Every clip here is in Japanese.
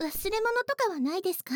忘れ物とかはないですか？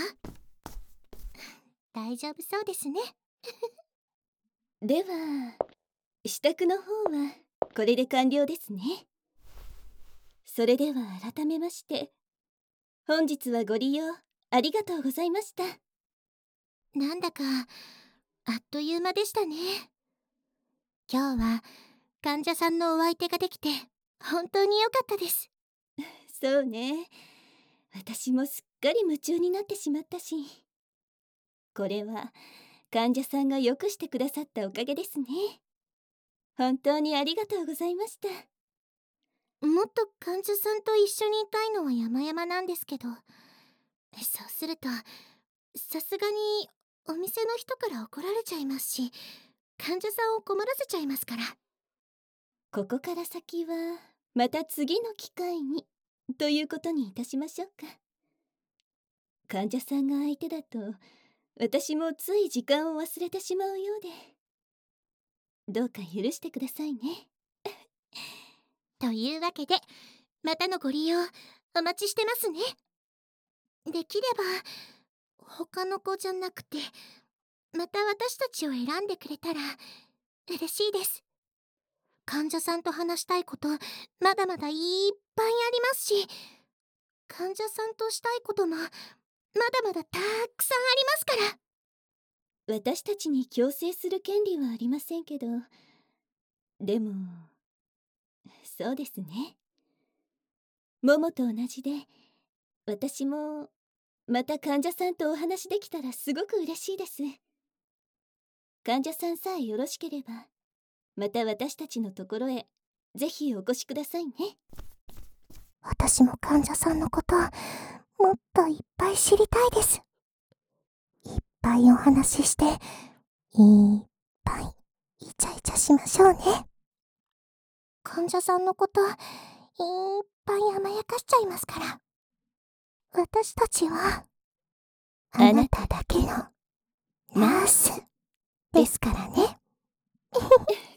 大丈夫そうですね。 では、支度の方はこれで完了ですね。それでは改めまして、本日はご利用ありがとうございました。 なんだかあっという間でしたね。今日は患者さんのお相手ができて本当に良かったです。 そうね。私もすっかり夢中になってしまったし。これは患者さんがよくしてくださったおかげですね。本当にありがとうございました。 もっと患者さんと一緒にいたいのは山々なんですけど、そうするとさすがにお店の人から怒られちゃいますし、患者さんを困らせちゃいますから。 ここから先はまた次の機会にということにいたしましょうか。患者さんが相手だと私もつい時間を忘れてしまうようで、どうか許してくださいね。 というわけで、またのご利用お待ちしてますね。できれば他の子じゃなくて、また私たちを選んでくれたら嬉しいです。患者さんと話したいことまだまだいっぱいありますし、患者さんとしたいこともまだまだたくさんありますから。 私たちに強制する権利はありませんけど、でもそうですね。モモと同じで、私もまた患者さんとお話できたらすごく嬉しいです。患者さんさえよろしければ、また私たちのところへぜひお越しくださいね。 私も患者さんのこともっといっぱい知りたいです。いっぱいお話しして、いっぱいイチャイチャしましょうね。患者さんのこといっぱい甘やかしちゃいますから。私たちはあなただけのナースですからね。